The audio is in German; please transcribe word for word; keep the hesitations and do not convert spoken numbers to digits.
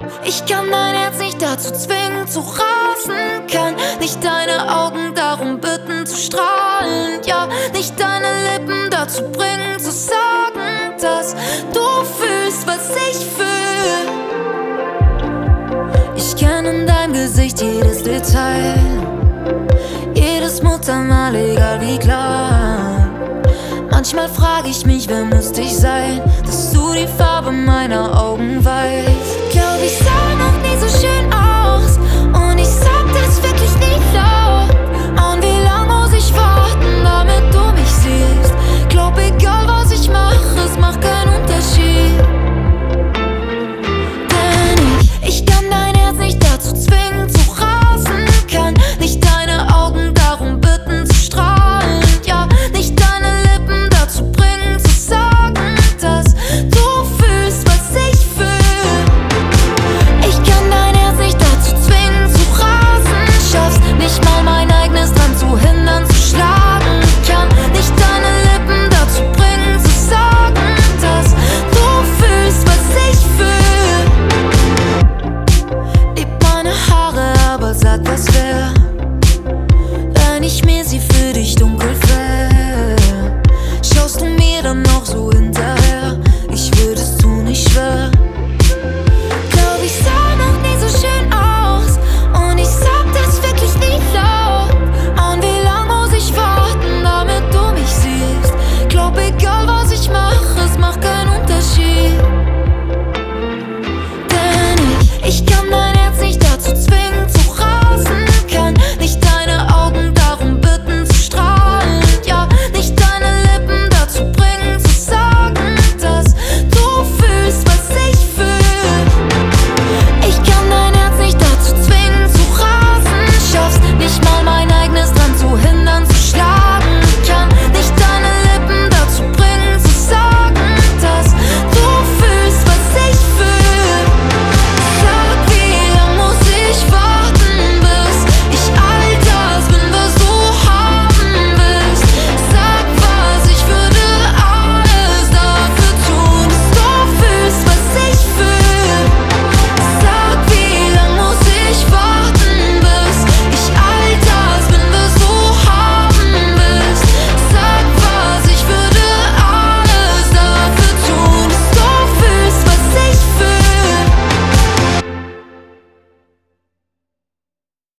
Ich kann dein Herz nicht dazu zwingen zu rasen, kann nicht deine Augen darum bitten zu strahlen, ja, nicht deine Lippen dazu bringen zu sagen, dass du fühlst, was ich fühl. Ich kenn in deinem Gesicht jedes Detail, jedes Muttermal, egal wie klar. Manchmal frag ich mich, wer müsste ich sein, dass du die Farbe meiner Augen weißt.